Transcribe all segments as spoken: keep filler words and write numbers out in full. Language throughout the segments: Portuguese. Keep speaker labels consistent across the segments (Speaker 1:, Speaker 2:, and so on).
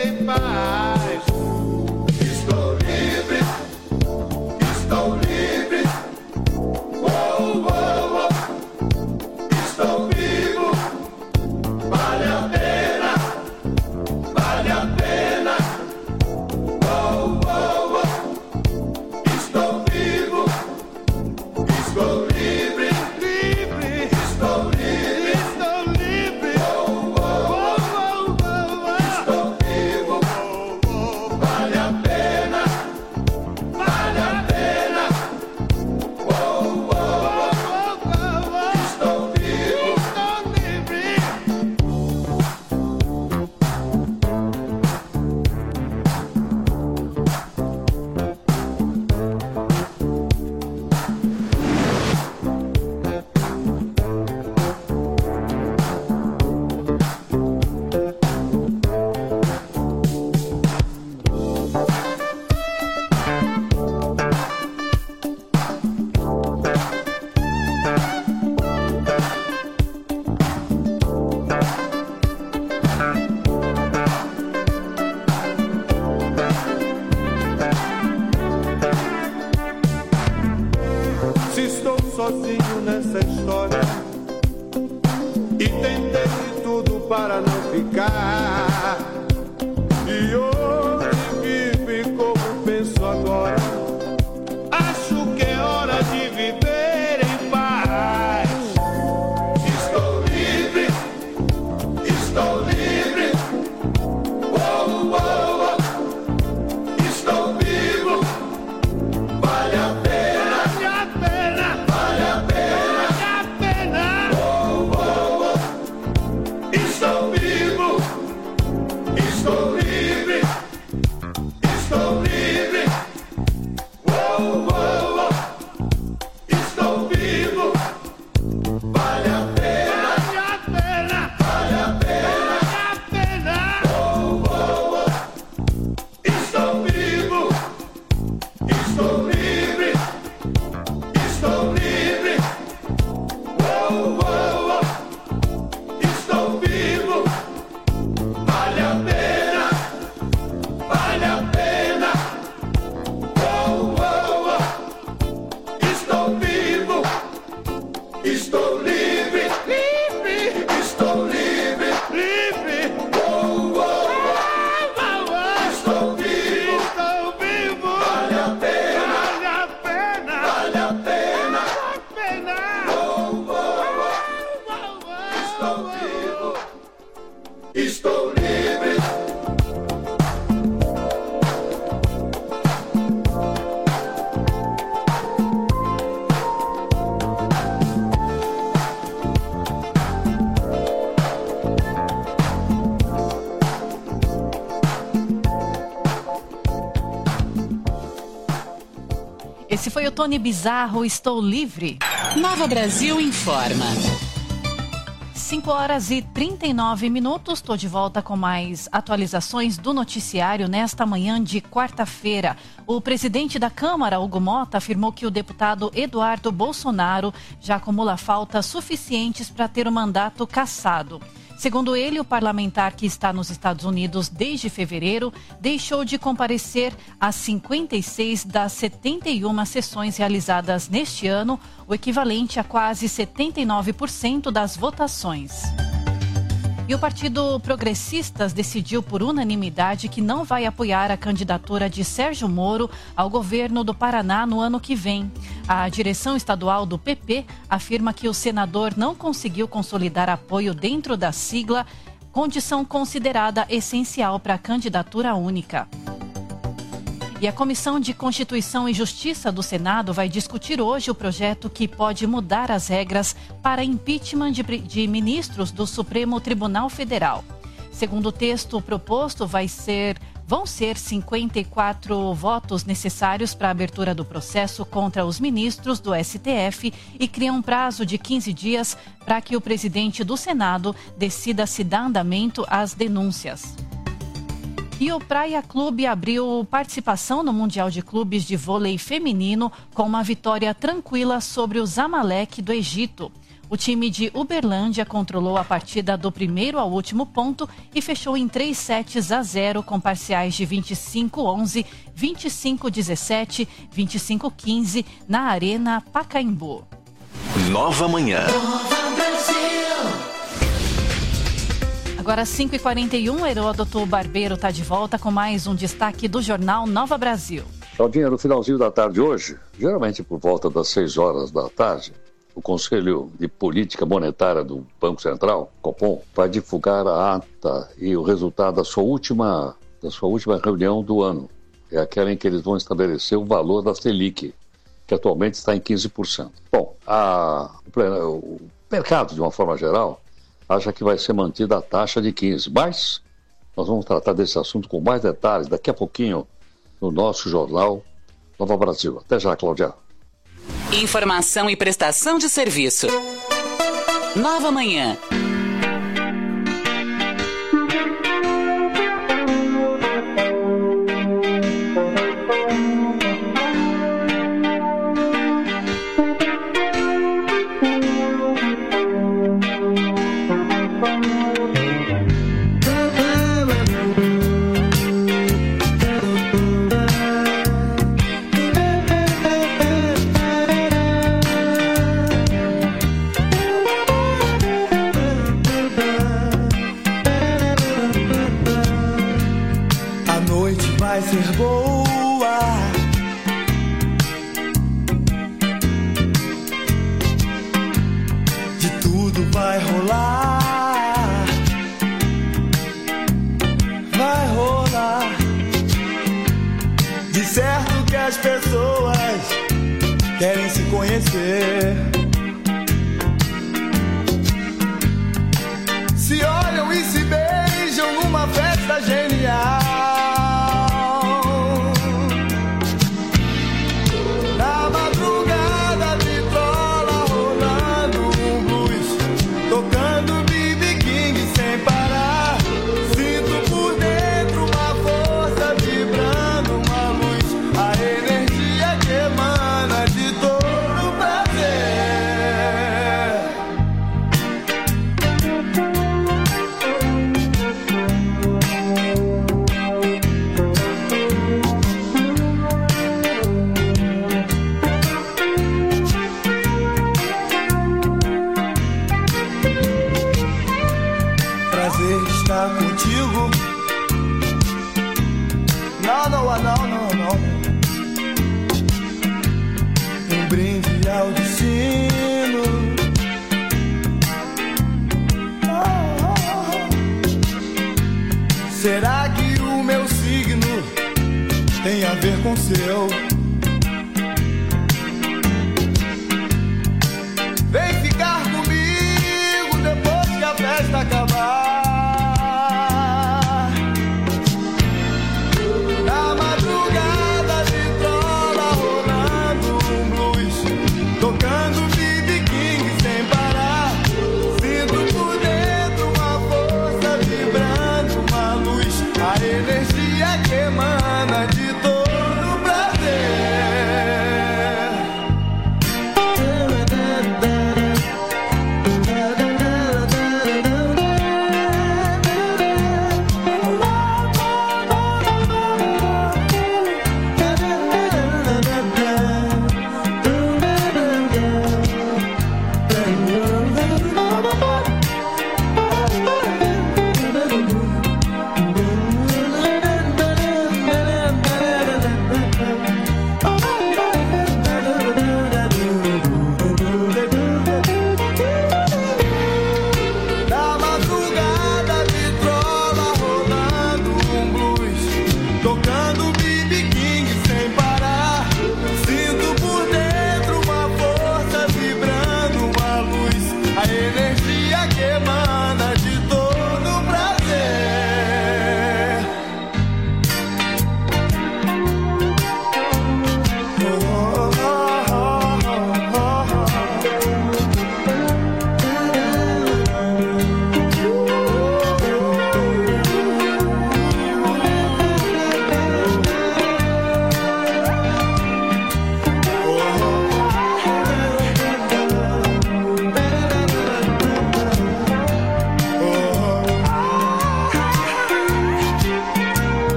Speaker 1: em paz. Estou livre, estou livre. Oh, oh, oh. Estou vivo. Vale a pena, vale a pena. Oh, oh, oh. Estou vivo, estou livre, livre. Estou livre, estou livre. Oh, oh, oh, oh, oh. Estou vivo. Oh, oh. Vale a pena, vale a pena. Oh, oh, oh, oh, oh. Estou vivo, estou livre. Se estou sozinho nessa história e tentei de tudo para não ficar, e hoje vive como penso agora. Acho que é hora de viver em paz. Estou livre, estou livre. Oh, oh, oh. Estou vivo. Vale a pena, vale a pena, vale a pena, vale a pena. Oh, oh, oh. Estou vivo, estou livre, estou livre. Oh, oh, oh. Estou vivo. Vale a pena, vale a pena, vale a pena, vale a pena. Oh, oh, oh. Estou vivo. Estou livre, estou livre. Oh, oh, oh. Estou vivo. Vale a pena, vale a pena. Oh, oh, oh. Estou vivo, estou livre, livre. Estou livre, livre. Oh, oh, oh. Estou vivo, estou vivo. Vale a pena, vale a pena, vale a pena, vale a pena. Oh, oh, oh. Estou vivo, estou livre.
Speaker 2: Esse foi o Tony Bizarro, Estou Livre.
Speaker 3: Nova Brasil informa.
Speaker 2: cinco horas e trinta e nove minutos, estou de volta com mais atualizações do noticiário nesta manhã de quarta-feira. O presidente da Câmara, Hugo Mota, afirmou que o deputado Eduardo Bolsonaro já acumula faltas suficientes para ter o mandato cassado. Segundo ele, o parlamentar que está nos Estados Unidos desde fevereiro deixou de comparecer a cinquenta e seis das setenta e uma sessões realizadas neste ano, o equivalente a quase setenta e nove por cento das votações. E o Partido Progressistas decidiu por unanimidade que não vai apoiar a candidatura de Sérgio Moro ao governo do Paraná no ano que vem. A direção estadual do P P afirma que o senador não conseguiu consolidar apoio dentro da sigla, condição considerada essencial para a candidatura única. E a Comissão de Constituição e Justiça do Senado vai discutir hoje o projeto que pode mudar as regras para impeachment de, de ministros do Supremo Tribunal Federal. Segundo o texto proposto, vai ser, vão ser cinquenta e quatro votos necessários para a abertura do processo contra os ministros do S T F e cria um prazo de quinze dias para que o presidente do Senado decida se dá andamento às denúncias. E o Praia Clube abriu participação no Mundial de Clubes de Vôlei Feminino com uma vitória tranquila sobre o Zamalek do Egito. O time de Uberlândia controlou a partida do primeiro ao último ponto e fechou em três sets a zero com parciais de vinte e cinco a onze, vinte e cinco a dezessete, vinte e cinco a quinze na Arena Pacaembu.
Speaker 4: Nova Manhã.
Speaker 2: Agora cinco e quarenta e um, Heródoto Barbeiro está de volta com mais um destaque do jornal Nova Brasil.
Speaker 5: Claudinha, no finalzinho da tarde hoje, geralmente por volta das seis horas da tarde, o Conselho de Política Monetária do Banco Central, Copom, vai divulgar a ata e o resultado da sua última, da sua última reunião do ano. É aquela em que eles vão estabelecer o valor da Selic, que atualmente está em quinze por cento. Bom, a, o mercado, de uma forma geral, acha que vai ser mantida a taxa de quinze por cento, mas nós vamos tratar desse assunto com mais detalhes daqui a pouquinho no nosso jornal Nova Brasil. Até já, Cláudia.
Speaker 3: Informação e prestação de serviço. Nova Manhã.
Speaker 1: Se olham e se beijam numa festa genial. Na madrugada vitrola rolando um blues, tocando B B King sem parar. Sinto por dentro uma força vibrando, uma luz, a energia que emana de todo prazer. Prazer estar contigo. Não, não, não, não, não. Um brinde ao destino. Oh, oh, oh. Será que o meu signo tem a ver com o seu? Vem ficar comigo depois que a festa acabar. Na madrugada vitrola rolando um blues, tocando B B King sem parar. Sinto por dentro uma força vibrando, uma luz, a energia que emana de todo prazer.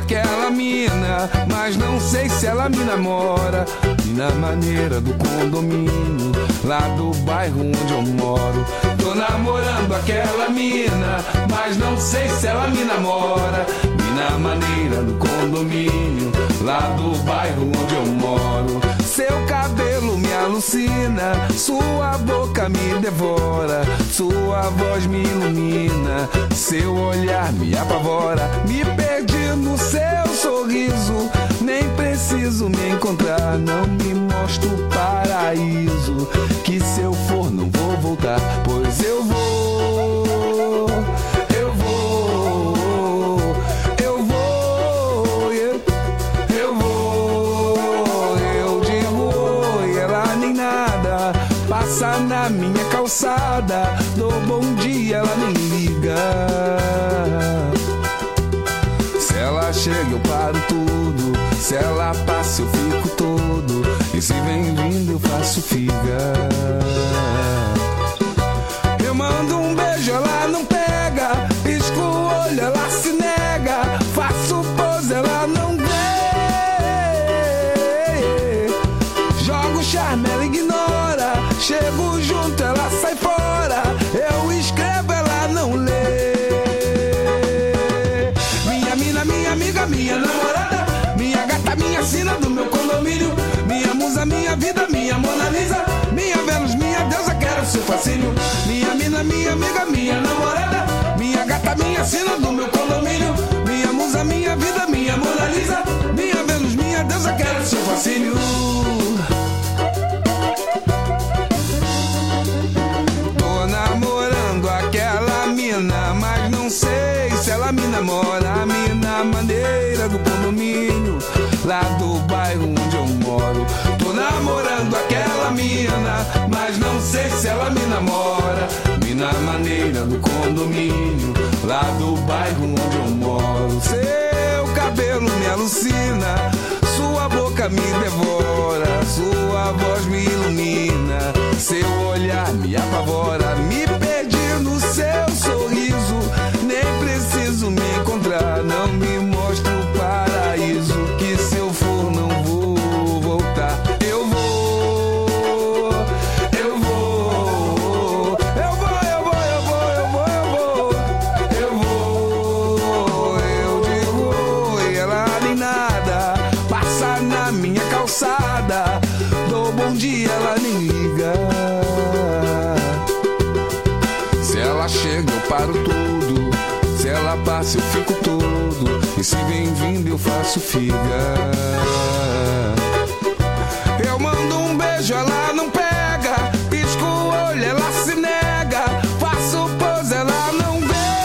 Speaker 6: aquela mina, mas não sei se ela me namora. E na maneira do condomínio, lá do bairro onde eu moro. Tô namorando aquela mina, mas não sei se ela me namora. E na maneira do condomínio, lá do bairro onde eu moro. Seu cabelo me alucina, sua boca me devora, sua voz me ilumina, seu olhar me apavora. Me perdi no seu sorriso, nem preciso me encontrar. Não me mostra o paraíso, que se eu for não vou voltar. Pois eu vou, eu vou, eu vou, eu, eu vou. Eu digo oi, ela nem nada, passa na minha calçada. Dou bom dia, ela nem liga. Se ela chega eu paro tudo, se ela passa eu fico todo, e se vem vindo eu faço figa. Eu mando um beijo, ela não pega, pisco o olho, ela se nega, faço pose, ela não vê. Jogo charme, ela ignora, chego junto, ela sai fora. Eu escrevo, ela não lê. Minha mina, minha amiga, minha namorada, minha gata, minha sina do meu condomínio, minha musa, minha vida, minha Mona Lisa, minha Vênus, minha deusa, quero seu fascínio. Minha mina, minha amiga, minha namorada, minha gata, minha sina do meu condomínio, minha musa, minha vida, minha Mona Lisa, minha Vênus, minha deusa, quero seu fascínio. Tô namorando aquela mina, mas não sei se ela me namora. A mina maneira do condomínio, lá do bairro onde eu moro. Tô namorando aquela mina, mas não sei se ela me namora. Mina maneira do condomínio, lá do bairro onde eu moro. Seu cabelo me alucina, sua boca me devora, sua voz me ilumina, seu olhar me apavora. Me perdi no seu sorriso, nem preciso me encontrar. Não me mostra o paraíso, que se eu for não vou voltar. Eu vou, eu vou, eu vou, eu vou, eu vou, eu vou, eu vou, eu vou. Eu digo oi, ela nem nada, passa na minha calçada. Dou bom dia, ela nem liga. Se ela chega eu paro tudo, se ela passa eu fico todo, e se vem vindo eu faço figa. Eu mando um beijo, ela não pega, pisco o olho, ela se nega, faço pose, ela não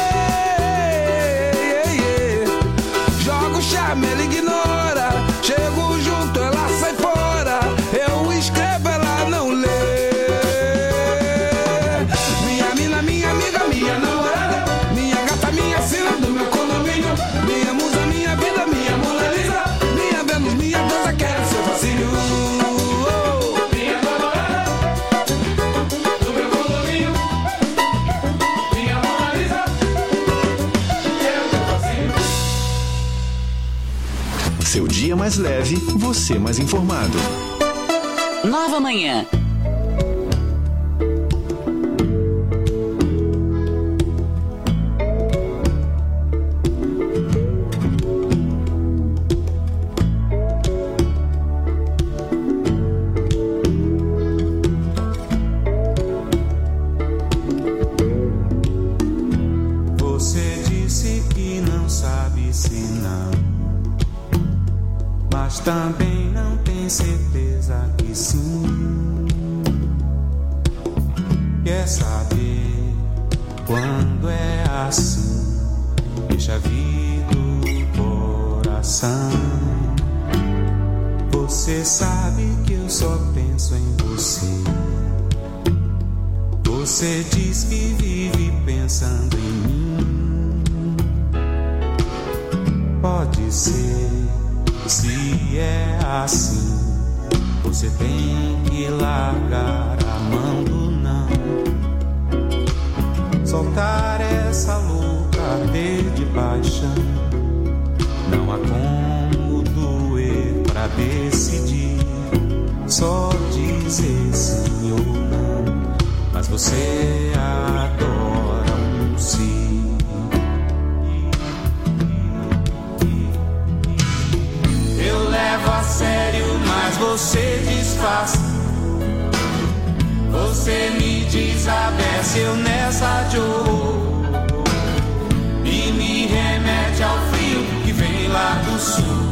Speaker 6: vê. Jogo charme, ela ignora, chego junto, ela sai fora. Eu escrevo, ela não lê. Minha mina, minha amiga, minha namorada, minha gata, minha sina do meu condomínio, minha musa, minha vida, minha Mona Lisa, minha Vênus, minha deusa, quero seu fascínio. Minha namorada do meu condomínio, minha Mona Lisa, quero seu fascínio.
Speaker 4: Seu dia mais leve, você mais informado.
Speaker 3: Nova Manhã.
Speaker 7: Você disse que não sabe se não, mas também não tem certeza que sim. Quer saber quando é assim? Deixa vir do coração. Você sabe que eu só penso em você. Você diz que vive pensando em mim. Pode ser, se é assim, você tem que largar a mão do não. Soltar essa louca ardor de paixão. Não há como decidir, só dizer sim ou não, mas você adora um sim. Eu levo a sério, mas você disfarça. Você me desabece, eu nessa de horror, e me remete ao frio que vem lá do sul.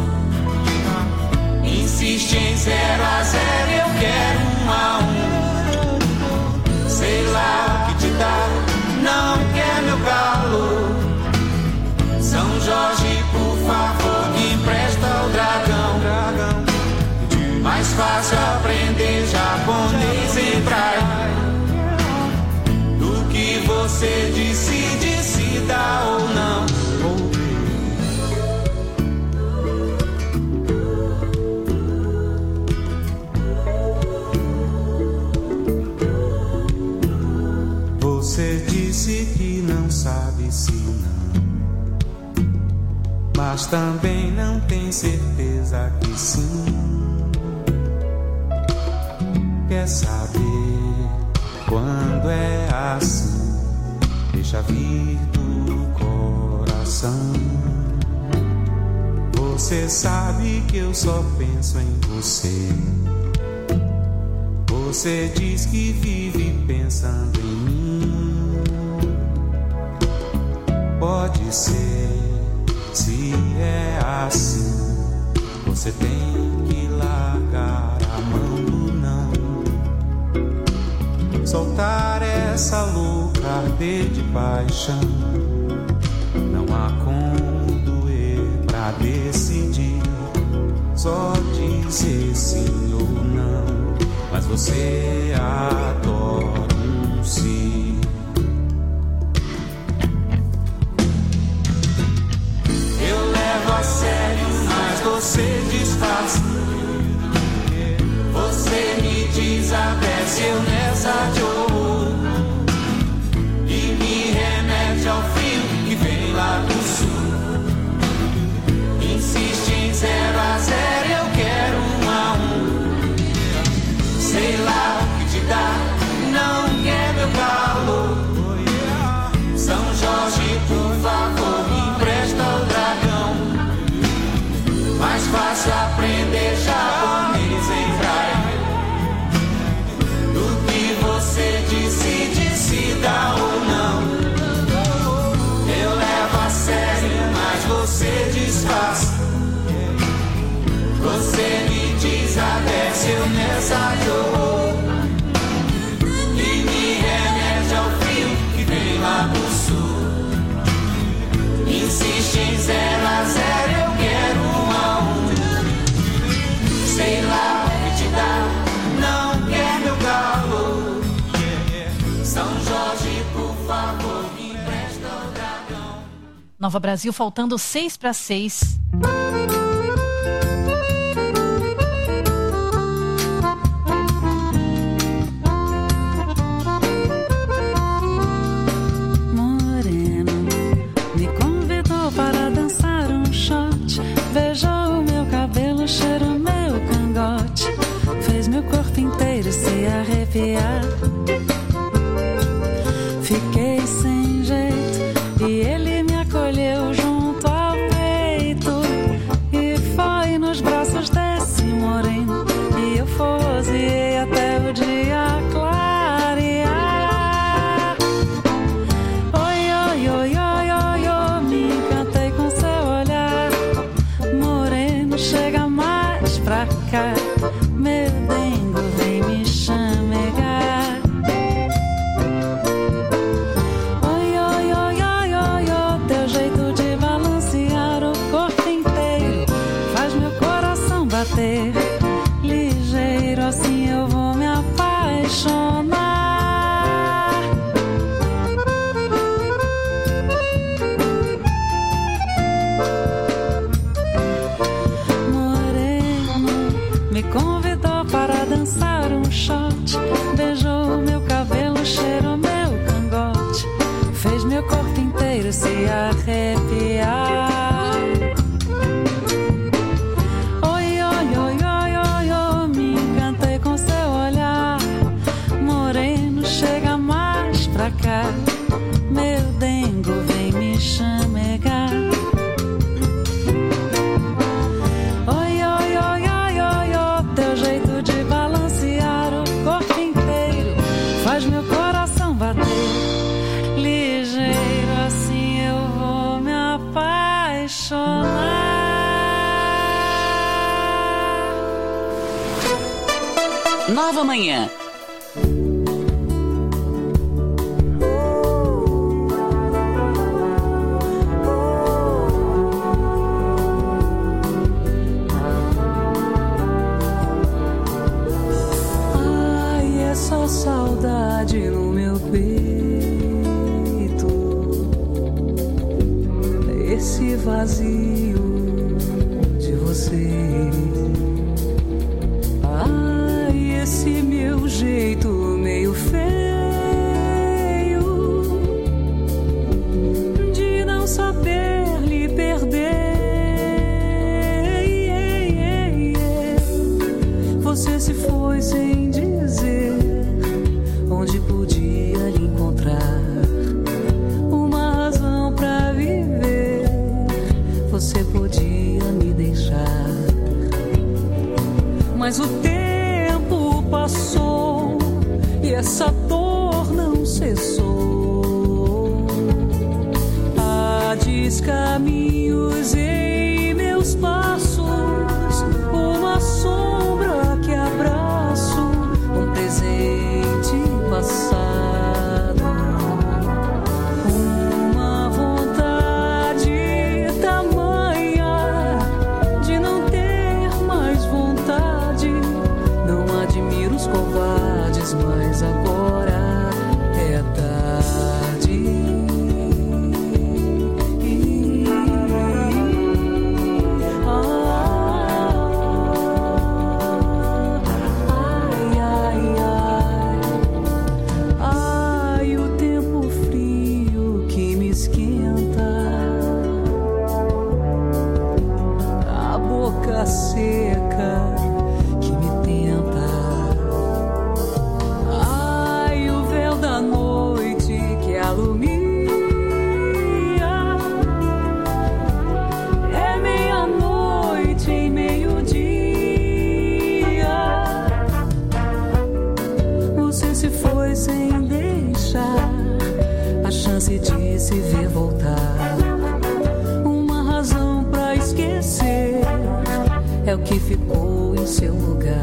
Speaker 7: Insiste em zero a zero, eu quero um a um. Sei lá o que te dá, não quer meu calor. São Jorge, por favor, me empresta o dragão. Mais fácil aprender japonês em braille do que você decide se dá ou não. Você disse que não sabe se não, mas também não tem certeza que sim. Quer saber quando é assim, deixa vir do coração. Você sabe que eu só penso em você. Você diz que vive pensando em mim. Pode ser, se é assim, você tem que largar a mão do não. Soltar essa louca arder de paixão. Não há como doer pra decidir, só dizer sim ou não, mas você adora um sim. Eu levo a sério, mas você disfarça. Você me desabece, eu nessa de horror, e me remete ao frio que vem lá do sul. Insiste em zero a zero, eu quero um a um. Sei lá o que te dá, não quer meu calor. São Jorge, por favor, me empresta o dragão. Mais fácil aprender japonês em braille do que você decide se dá ou não. Eu levo a sério, mas você disfarça. Você me desabece, eu nessa de horror, e me remete ao frio que vem lá do sul. Insiste em zero a zero, eu quero um a um. Sei lá o que te dá, não quer meu calor. São Jorge, por favor, me empresta o dragão.
Speaker 2: Nova Brasil, faltando seis para seis.
Speaker 8: Beijou meu cabelo, cheirou meu cangote, fez meu corpo inteiro se arrepiar. Fiquei sem jeito e ele me acolheu junto ao peito, e foi nos braços desse moreno e eu forceei até o dia clarear. Oi, oi, oi, oi, oi, oi, me encantei com seu olhar. Chega mais pra cá, meu dengo vem me chamegar. Oi, oi, oi, oi, oi, oi, teu jeito de balancear o corpo inteiro faz meu coração bater ligeiro, assim eu vou me apaixonar. Me convidou para dançar um shot, beijou meu cabelo, cheirou meu cangote, fez meu corpo inteiro se arrepiar. Oi, oi, oi, pra cá, meu dengo vem me chamegar. Oi, oi, oi, oi, oi, oi, teu jeito de balancear o corpo inteiro faz meu coração bater ligeiro, assim eu vou me apaixonar.
Speaker 3: Nova Manhã.
Speaker 8: Ai, essa saudade no meu peito, esse vazio de você. Esse meu jeito meio feio de não saber lhe perder. Você se foi sem dizer onde podia lhe encontrar uma razão pra viver. Você podia me deixar, mas o tempo passou e essa dor não cessou. Há descaminhos em meus passos, uma sombra que abraço, um presente passado, uma vontade tamanha de não ter mais vontade. Não admiro os covardes, mas agora é tarde. Ai, ai, ai. Ai, o tempo frio que me esquenta, a boca seca que me tenta. Ai, o véu da noite que alumia. É meia-noite em meio-dia. Você se foi sem deixar a chance de se ver voltar. Uma razão pra esquecer é o que ficou em seu lugar.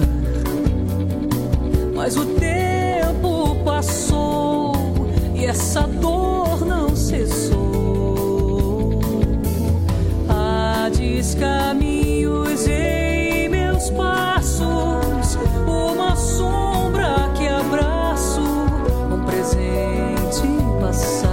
Speaker 8: Mas o tempo passou e essa dor não cessou. Há descaminhos em meus passos, uma sombra que abraço, um presente passado.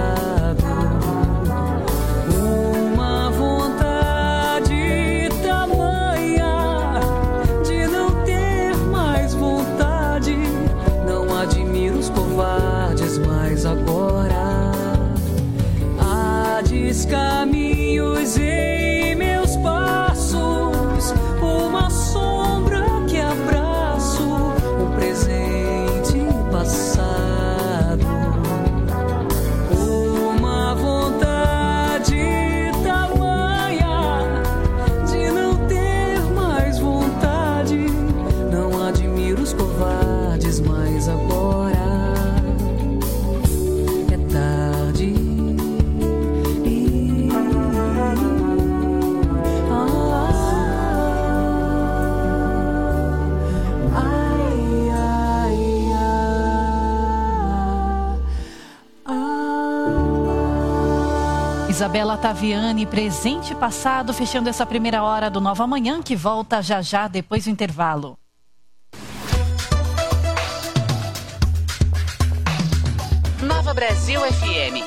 Speaker 8: Uma vontade tamanha de não ter mais vontade. Não admiro os covardes, mas agora há descaminhos em meus passos, uma sombra que abraço, um presente passado. Uma vontade tamanha de não ter mais vontade. Não admiro os covardes, mas agora é tarde. Ai, ai, ai.
Speaker 2: Isabela Taviani, presente e passado, fechando essa primeira hora do Nova Manhã, que volta já já depois do intervalo.
Speaker 3: Nova Brasil F M.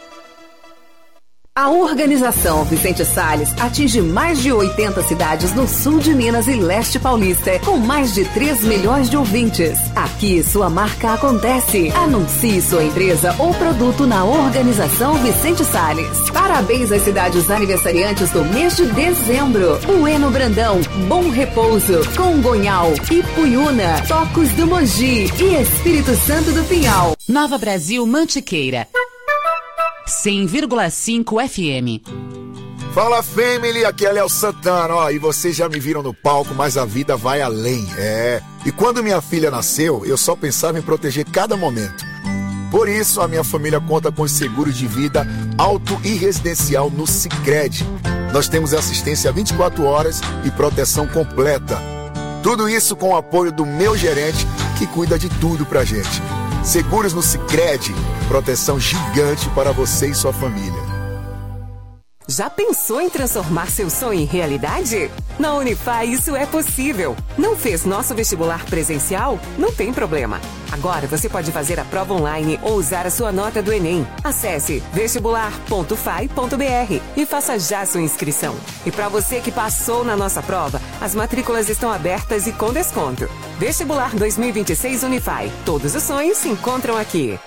Speaker 9: A organização Vicente Salles atinge mais de oitenta cidades no sul de Minas e leste paulista, com mais de três milhões de ouvintes. Aqui sua marca acontece. Anuncie sua empresa ou produto na organização Vicente Salles. Parabéns às cidades aniversariantes do mês de dezembro: Bueno Brandão, Bom Repouso, Congonhal, Ipuiuna, Tocos do Mogi e Espírito Santo do Pinhal.
Speaker 3: Nova Brasil Mantiqueira, cem vírgula cinco F M.
Speaker 10: Fala, Family, aqui é Léo Santana, ó, e vocês já me viram no palco, mas a vida vai além, é. E quando minha filha nasceu, eu só pensava em proteger cada momento. Por isso, a minha família conta com os seguros de vida auto e residencial no Sicredi. Nós temos assistência vinte e quatro horas e proteção completa. Tudo isso com o apoio do meu gerente, que cuida de tudo pra gente. Seguros no Sicredi, proteção gigante para você e sua família.
Speaker 11: Já pensou em transformar seu sonho em realidade? Na Unify isso é possível. Não fez nosso vestibular presencial? Não tem problema. Agora você pode fazer a prova online ou usar a sua nota do Enem. Acesse vestibular ponto f a i ponto b r e faça já sua inscrição. E para você que passou na nossa prova, as matrículas estão abertas e com desconto. Vestibular dois mil e vinte e seis Unify. Todos os sonhos se encontram aqui.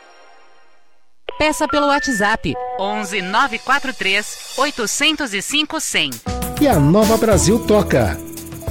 Speaker 3: Peça pelo WhatsApp onze nove quatro três oito zero cinco cem.
Speaker 12: E a Nova Brasil toca.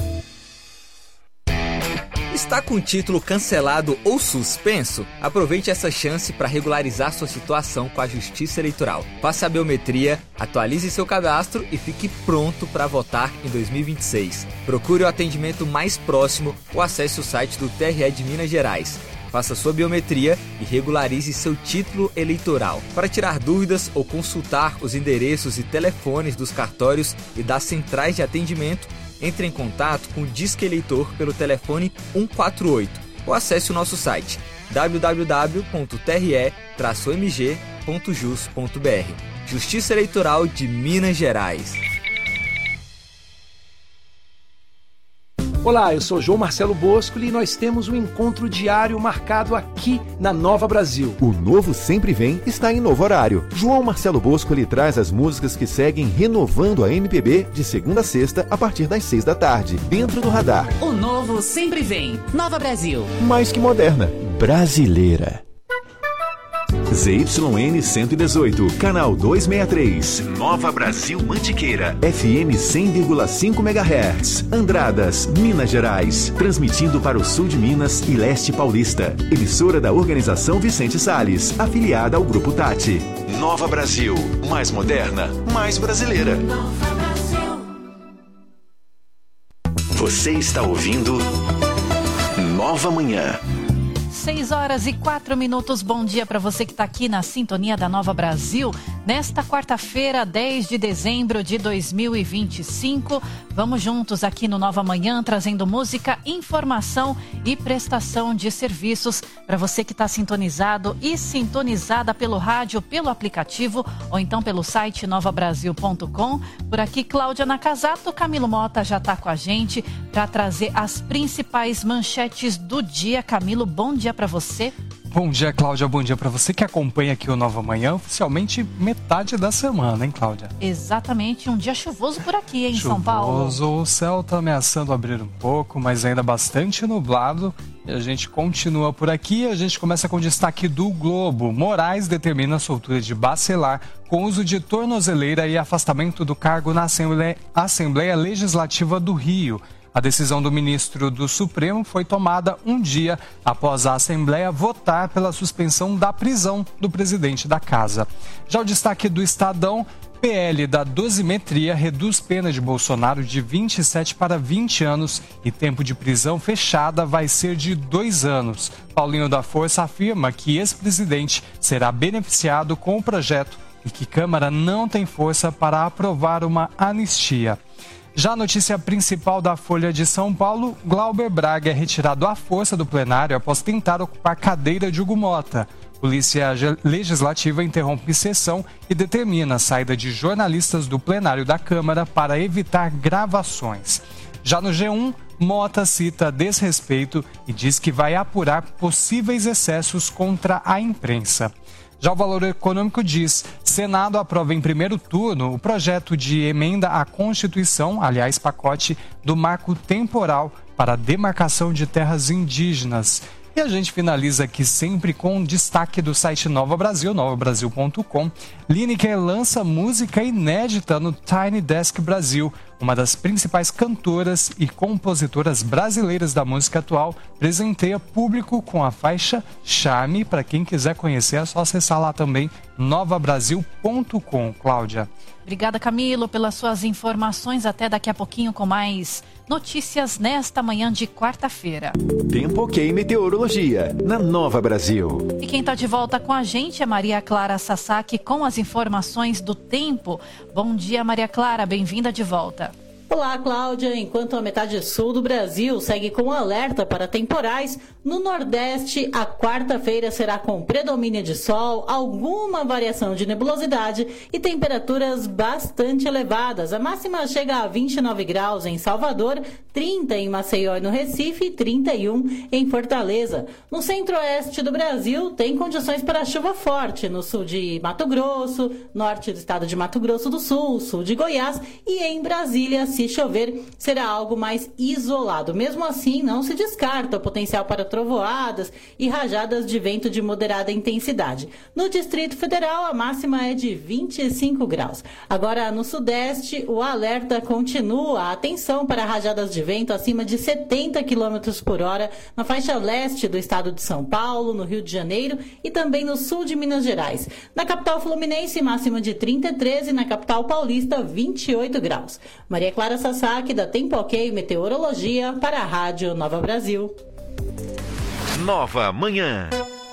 Speaker 13: Está com o título cancelado ou suspenso? Aproveite essa chance para regularizar sua situação com a Justiça Eleitoral. Faça a biometria, atualize seu cadastro e fique pronto para votar em dois mil e vinte e seis. Procure o atendimento mais próximo ou acesse o site do T R E de Minas Gerais. Faça sua biometria e regularize seu título eleitoral. Para tirar dúvidas ou consultar os endereços e telefones dos cartórios e das centrais de atendimento, entre em contato com o Disque Eleitor pelo telefone um quatro oito ou acesse o nosso site w w w ponto t r e traço m g ponto jus ponto b r. Justiça Eleitoral de Minas Gerais.
Speaker 12: Olá, eu sou João Marcelo Bosco e nós temos um encontro diário marcado aqui na Nova Brasil.
Speaker 14: O Novo Sempre Vem está em novo horário. João Marcelo Bosco lhe traz as músicas que seguem renovando a M P B de segunda a sexta a partir das seis da tarde, dentro do radar.
Speaker 3: O Novo Sempre Vem. Nova Brasil.
Speaker 14: Mais que moderna, brasileira. Z Y N cento e dezoito, canal duzentos e sessenta e três, Nova Brasil Mantiqueira, F M cem vírgula cinco megahertz, Andradas, Minas Gerais, transmitindo para o sul de Minas e leste paulista. Emissora da Organização Vicente Salles, afiliada ao Grupo Tati. Nova Brasil, mais moderna, mais brasileira.
Speaker 7: Nova Brasil.
Speaker 4: Você está ouvindo Nova Manhã.
Speaker 2: seis horas e quatro minutos, bom dia para você que está aqui na sintonia da Nova Brasil. Nesta quarta-feira, dez de dezembro de dois mil e vinte e cinco, vamos juntos aqui no Nova Manhã, trazendo música, informação e prestação de serviços para você que está sintonizado e sintonizada pelo rádio, pelo aplicativo ou então pelo site nova brasil ponto com. Por aqui, Cláudia Nakazato, Camilo Mota já está com a gente para trazer as principais manchetes do dia. Camilo, bom dia para você.
Speaker 15: Bom dia, Cláudia. Bom dia para você que acompanha aqui o Nova Manhã, oficialmente metade da semana, hein, Cláudia?
Speaker 2: Exatamente, um dia chuvoso por aqui, hein, em
Speaker 15: chuvoso,
Speaker 2: São Paulo.
Speaker 15: O céu está ameaçando abrir um pouco, mas ainda bastante nublado. E a gente continua por aqui. A gente começa com o destaque do Globo. Moraes determina a soltura de Bacelar com uso de tornozeleira e afastamento do cargo na Assembleia, Assembleia Legislativa do Rio. A decisão do ministro do Supremo foi tomada um dia após a Assembleia votar pela suspensão da prisão do presidente da Casa. Já o destaque do Estadão, P L da dosimetria reduz pena de Bolsonaro de vinte e sete para vinte anos e tempo de prisão fechada vai ser de dois anos. Paulinho da Força afirma que ex-presidente será beneficiado com o projeto e que Câmara não tem força para aprovar uma anistia. Já a notícia principal da Folha de São Paulo, Glauber Braga é retirado à força do plenário após tentar ocupar cadeira de Hugo Mota. Polícia Legislativa interrompe sessão e determina a saída de jornalistas do plenário da Câmara para evitar gravações. Já no G um, Mota cita desrespeito e diz que vai apurar possíveis excessos contra a imprensa. Já o Valor Econômico diz, Senado aprova em primeiro turno o projeto de emenda à Constituição, aliás, pacote do marco temporal para a demarcação de terras indígenas. E a gente finaliza aqui sempre com destaque do site Nova Brasil, nova brasil ponto com. Lineker lança música inédita no Tiny Desk Brasil. Uma das principais cantoras e compositoras brasileiras da música atual, presenteia público com a faixa Charme. Para quem quiser conhecer, é só acessar lá também, nova brasil ponto com. Cláudia.
Speaker 2: Obrigada, Camilo, pelas suas informações. Até daqui a pouquinho com mais notícias nesta manhã de quarta-feira.
Speaker 14: Tempo Ok Meteorologia, na Nova Brasil.
Speaker 2: E quem está de volta com a gente é Maria Clara Sasaki com as informações do tempo. Bom dia, Maria Clara, bem-vinda de volta.
Speaker 16: Olá, Cláudia. Enquanto a metade sul do Brasil segue com alerta para temporais, no Nordeste a quarta-feira será com predomínio de sol, alguma variação de nebulosidade e temperaturas bastante elevadas. A máxima chega a vinte e nove graus em Salvador, trinta em Maceió e no Recife e trinta e um em Fortaleza. No centro-oeste do Brasil tem condições para chuva forte no sul de Mato Grosso, norte do estado de Mato Grosso do Sul, sul de Goiás e em Brasília. Se chover, será algo mais isolado. Mesmo assim, não se descarta o potencial para trovoadas e rajadas de vento de moderada intensidade. No Distrito Federal, a máxima é de vinte e cinco graus. Agora, no Sudeste, o alerta continua. Atenção para rajadas de vento acima de setenta quilômetros por hora na faixa leste do estado de São Paulo, no Rio de Janeiro e também no sul de Minas Gerais. Na capital fluminense, máxima de trinta e três e na capital paulista, vinte e oito graus. Maria Clara Sasaki, da Tempo Ok Meteorologia, para a Rádio Nova Brasil.
Speaker 14: Nova Manhã.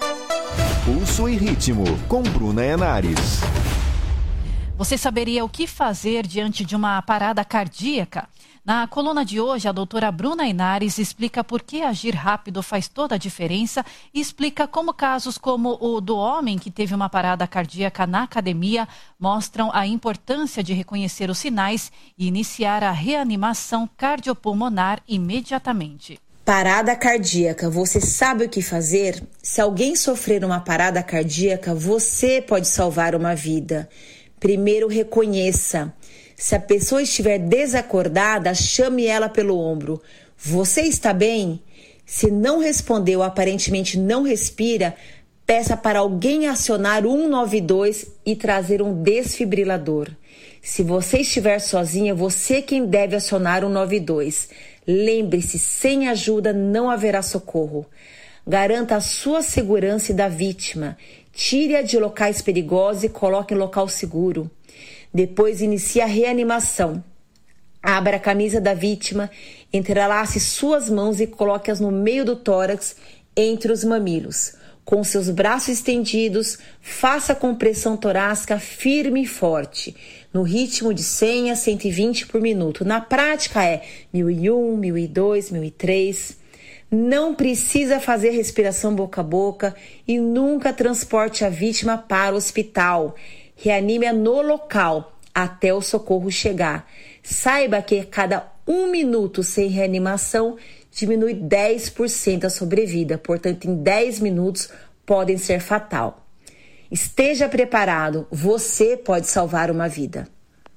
Speaker 14: Pulso e Ritmo, com Bruna Henares.
Speaker 2: Você saberia o que fazer diante de uma parada cardíaca? Na coluna de hoje, a doutora Bruna Henares explica por que agir rápido faz toda a diferença e explica como casos como o do homem que teve uma parada cardíaca na academia mostram a importância de reconhecer os sinais e iniciar a reanimação cardiopulmonar imediatamente.
Speaker 17: Parada cardíaca, você sabe o que fazer? Se alguém sofrer uma parada cardíaca, você pode salvar uma vida. Primeiro, reconheça. Se a pessoa estiver desacordada, chame ela pelo ombro. Você está bem? Se não respondeu, aparentemente não respira, peça para alguém acionar o um nove dois e trazer um desfibrilador. Se você estiver sozinha, você quem deve acionar o um nove dois. Lembre-se, sem ajuda não haverá socorro. Garanta a sua segurança e da vítima. Tire-a de locais perigosos e coloque em local seguro. Depois inicie a reanimação. Abra a camisa da vítima, entrelace suas mãos e coloque-as no meio do tórax, entre os mamilos. Com seus braços estendidos, faça a compressão torácica firme e forte, no ritmo de cem a cento e vinte por minuto. Na prática é mil e um, mil e dois, mil e três. Não precisa fazer respiração boca a boca e nunca transporte a vítima para o hospital. Reanime-a no local até o socorro chegar. Saiba que cada um minuto sem reanimação diminui dez por cento a sobrevida. Portanto, em dez minutos podem ser fatal. Esteja preparado, você pode salvar uma vida.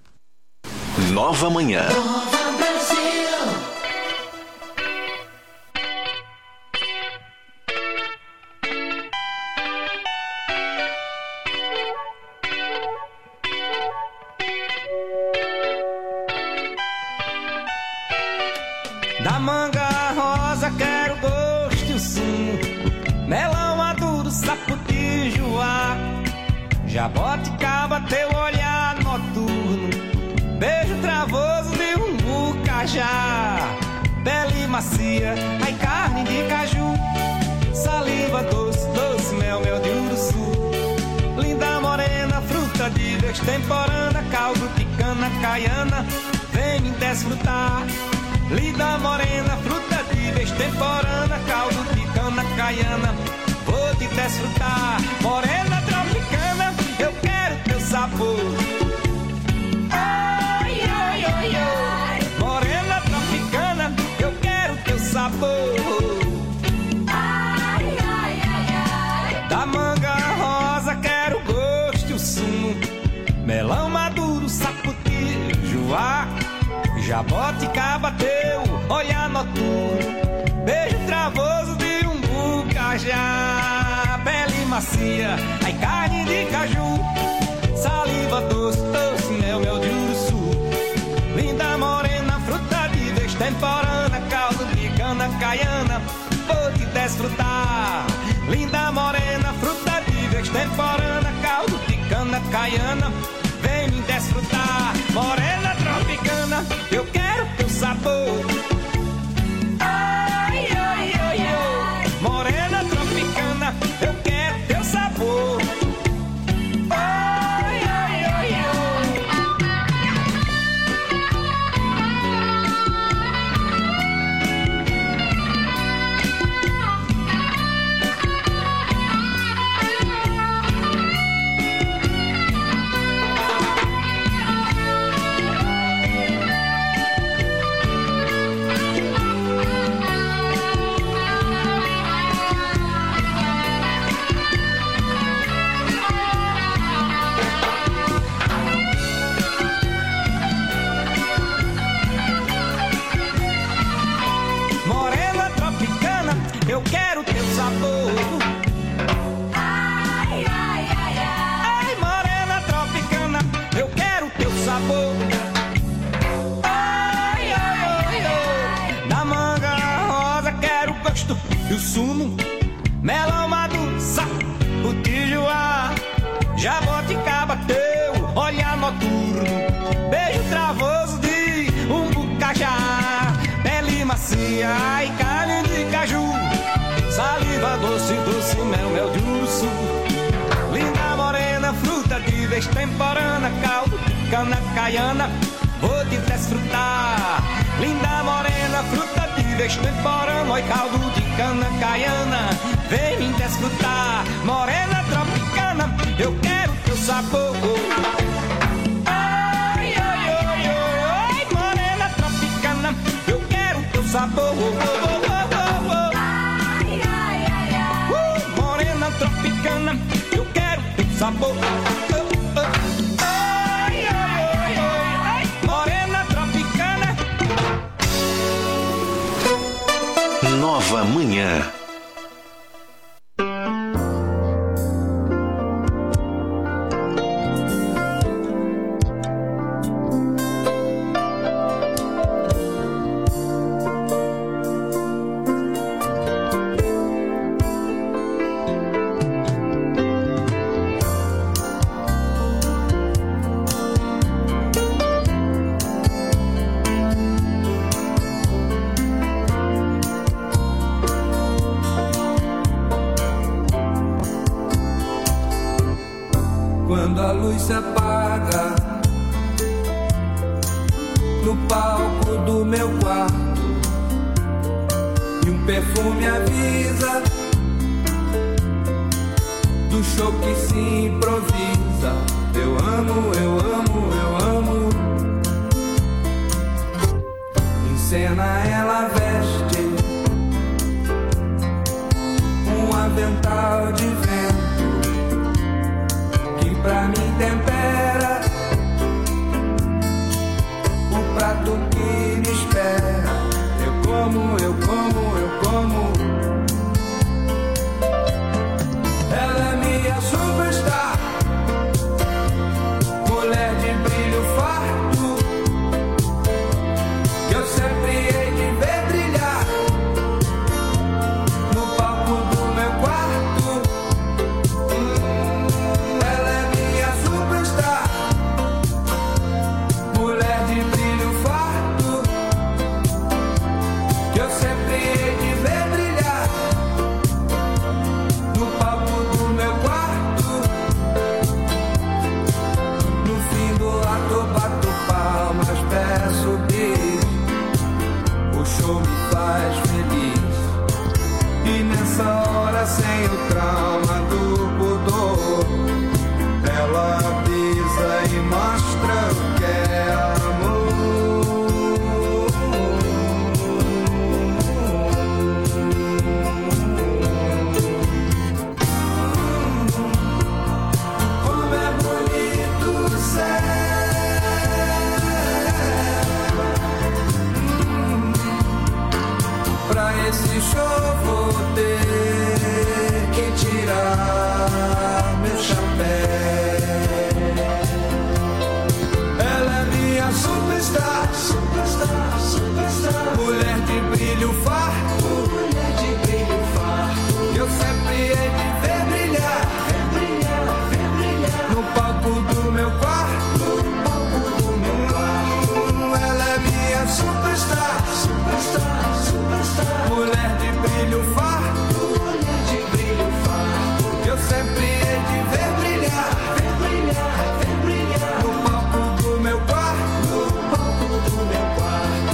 Speaker 14: Nova Manhã.
Speaker 7: Da manga rosa quero gosto e o sumo, melão maduro, sapoti, joá, jaboticaba, teu olhar noturno, beijo travoso de um bucajá, pele macia, ai carne de caju, saliva doce, doce mel, mel de uruçu, linda morena, fruta de destemporânea, caldo de cana caiana, vem me desfrutar. Linda morena, fruta de destemporânea, caldo de cana caiana, vou te desfrutar. Morena tropicana, eu quero teu sabor. Ai, ai, ai, ai. Morena tropicana, eu quero teu sabor. Ai, ai, ai, ai. Da manga rosa quero gosto e o sumo, melão maduro, sapoti, joá, jaboticaba, teu olhar noturno, beijo travoso de um buca macia, ai carne de caju, saliva doce, doce, mel, mel de uruçu. Linda morena, fruta de vez temporana, caldo de cana caiana, vou te desfrutar. Linda morena, fruta de vez temporana, caldo de cana caiana, vem me desfrutar. Morena tropicana, eu quero teu sabor. Ai, ai, ai, ai. Morena tropicana, eu quero teu sabor. Ai, ai, ai, ai. Eu quero teu sabor. Ai, ai, ai, ai. Ai, morena tropicana, eu quero teu sabor. Ai, ai, ai, ai. Da manga rosa quero o gosto e o sumo. Melão maduça, o tijuá, jaboticaba teu olhar noturno. Beijo travoso de um bucajá, pele macia e carne de caju, saliva doce, doce, mel, mel de urso. Linda morena, fruta de vez temporana, caldo de cana caiana, vou te desfrutar. Linda morena, fruta de vez temporana, oi, caldo de cana caiana, vem me desfrutar. Morena tropicana, eu quero teu sabor. Ai, ai, ai, ai, ai, morena tropicana, eu quero teu sabor. Tropicana, eu quero teu sabor. Ai, ai, ai, ai, ai, morena tropicana.
Speaker 14: Nova Manhã.
Speaker 6: Quando a luz se apaga no palco do meu quarto e um perfume avisa do show que se improvisa. Eu amo, eu amo, eu amo. Em cena ela veste um avental de vento que pra mim tempera o prato que me espera. Eu como, eu como, eu como. Ela é minha superstar, mulher de brilho farto, que eu sempre hei de ver brilhar no palco do meu quarto. superstar, superstar, superstar. Mulher de brilho farto, mulher de brilho farto. Eu sempre hei de ver brilhar, ver brilhar, ver brilhar. No palco do meu quarto, no palco do meu quarto. Ela é minha superstar, superstar, superstar. Mulher de brilho farto, mulher de brilho farto. Eu sempre hei de ver brilhar, ver brilhar, ver brilhar. No palco do meu quarto, no palco do meu quarto.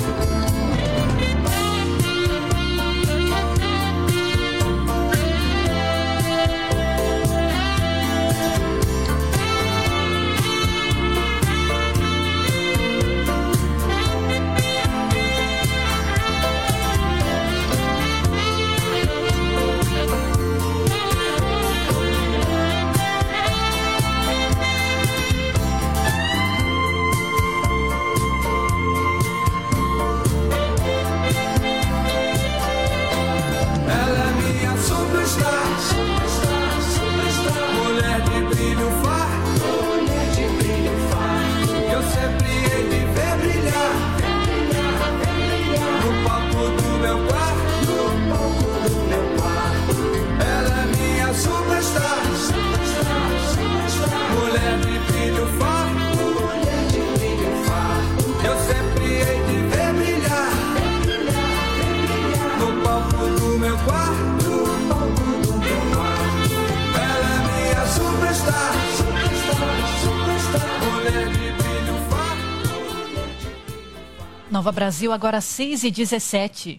Speaker 6: Ela é minha superstar, superstar, superstar. Mulher de brilho farto, mulher de brilho farto. Eu sempre hei de ver brilhar, ver brilhar, ver brilhar. No palco do meu quarto, no palco do meu quarto. Ela é minha superstar, superstar, superstar. Mulher de brilho farto, mulher de brilho farto. Eu sempre hei de ver brilhar, ver brilhar, ver brilhar. No palco do meu quarto, no palco do meu quarto. Ela é minha superstar, superstar, superstar. Mulher de brilho farto.
Speaker 2: Nova Brasil, agora seis e dezessete.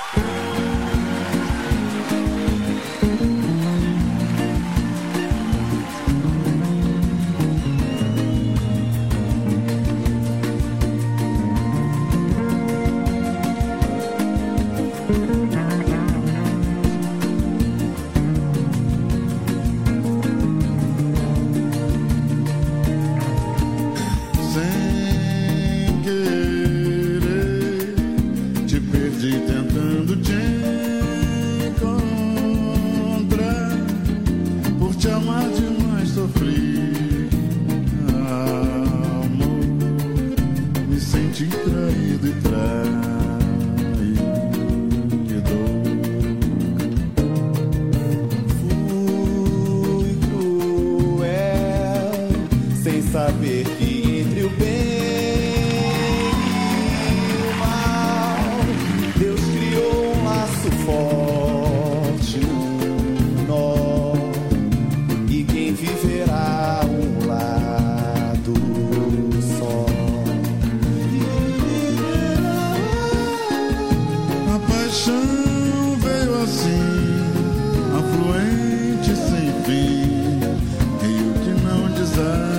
Speaker 1: Sem querer, te perdi tentando te encontrar. Por te amar demais sofri, amor. Me senti traído e traído. Fui cruel, sem saber que entre o bem e o mal, Deus criou um laço forte, um nó, e quem viverá um lado só. A paixão veio assim, afluente sem fim, rio que não deságua.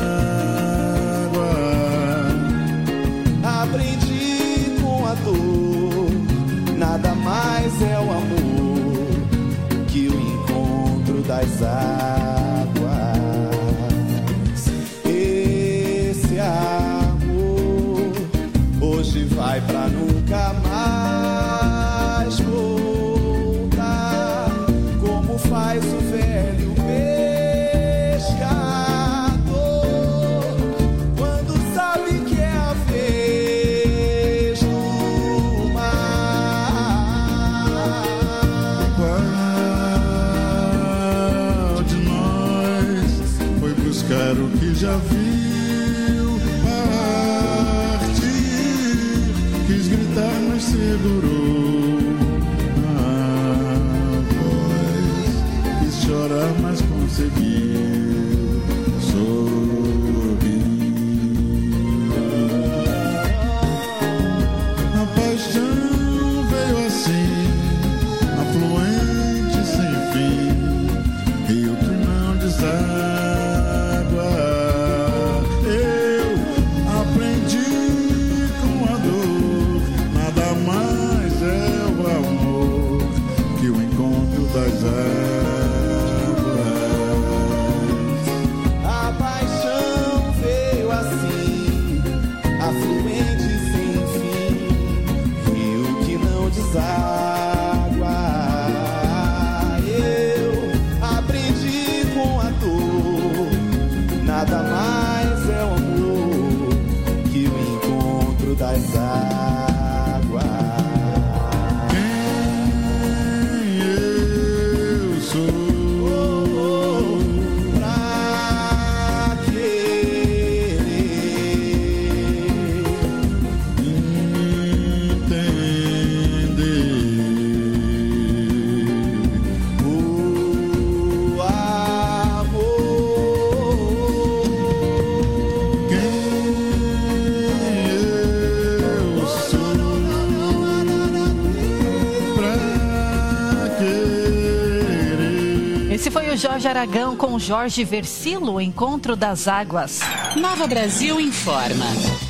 Speaker 1: Aprendi com a dor, nada mais é o amor que o encontro das águas. Esse amor hoje vai pra nunca mais voltar, como faz o velho pescador quando sabe que é a vez do mar. Qual de nós foi buscar o que já viu partir? Quis gritar, mas segurou a voz. Quis chorar, mas conseguiu sorrir. A paixão veio assim, afluente sem fim, rio que não deságua. Eu aprendi com a dor, nada mais é o amor que o encontro das águas. A paixão veio assim, afluente sem fim, rio que não deságua. Eu aprendi com a dor, nada mais é o amor que o encontro
Speaker 2: Cláudia Aragão com Jorge Versilo, Encontro das Águas.
Speaker 3: Nova Brasil informa.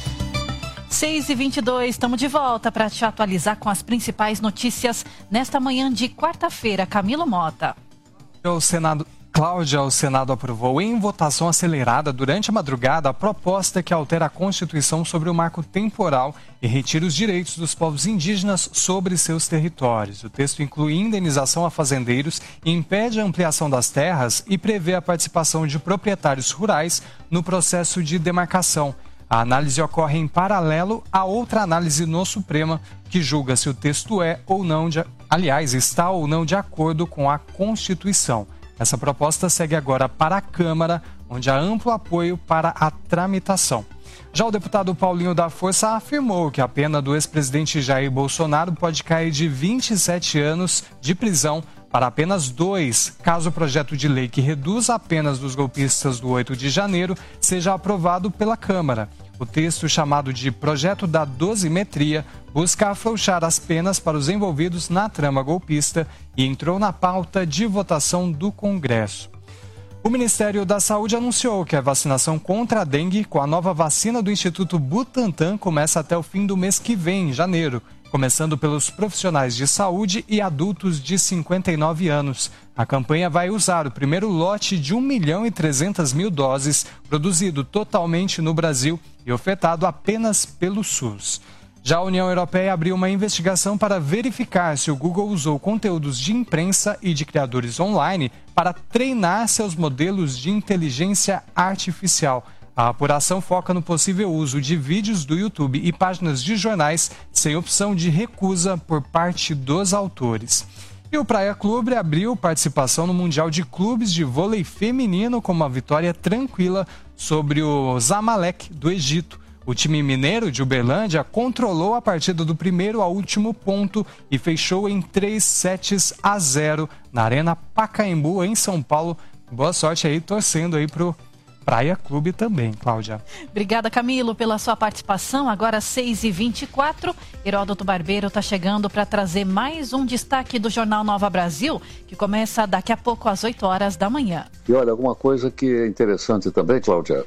Speaker 2: seis e vinte e dois, estamos de volta para te atualizar com as principais notícias nesta manhã de quarta-feira. Camilo Mota.
Speaker 15: O Senado... Cláudia, o Senado aprovou em votação acelerada durante a madrugada a proposta que altera a Constituição sobre o marco temporal e retira os direitos dos povos indígenas sobre seus territórios. O texto inclui indenização a fazendeiros, impede a ampliação das terras e prevê a participação de proprietários rurais no processo de demarcação. A análise ocorre em paralelo a outra análise no Supremo, que julga se o texto é ou não, de, aliás, está ou não de acordo com a Constituição. Essa proposta segue agora para a Câmara, onde há amplo apoio para a tramitação. Já o deputado Paulinho da Força afirmou que a pena do ex-presidente Jair Bolsonaro pode cair de vinte e sete anos de prisão para apenas dois, caso o projeto de lei que reduz as penas dos golpistas do oito de janeiro seja aprovado pela Câmara. O texto, chamado de Projeto da Dosimetria, busca afrouxar as penas para os envolvidos na trama golpista e entrou na pauta de votação do Congresso. O Ministério da Saúde anunciou que a vacinação contra a dengue com a nova vacina do Instituto Butantan começa até o fim do mês que vem, em janeiro, começando pelos profissionais de saúde e adultos de cinquenta e nove anos. A campanha vai usar o primeiro lote de um milhão e trezentas mil doses, produzido totalmente no Brasil e ofertado apenas pelo SUS. Já a União Europeia abriu uma investigação para verificar se o Google usou conteúdos de imprensa e de criadores online para treinar seus modelos de inteligência artificial. A apuração foca no possível uso de vídeos do YouTube e páginas de jornais sem opção de recusa por parte dos autores. E o Praia Clube abriu participação no Mundial de Clubes de Vôlei Feminino com uma vitória tranquila sobre o Zamalek do Egito. O time mineiro de Uberlândia controlou a partida do primeiro ao último ponto e fechou em três sets a zero na Arena Pacaembu, em São Paulo. Boa sorte aí, torcendo aí pro Praia Clube também, Cláudia.
Speaker 2: Obrigada, Camilo, pela sua participação. Agora seis e vinte e quatro, Heródoto Barbeiro está chegando para trazer mais um destaque do Jornal Nova Brasil, que começa daqui a pouco às oito horas da manhã.
Speaker 5: E olha, alguma coisa que é interessante também, Cláudia,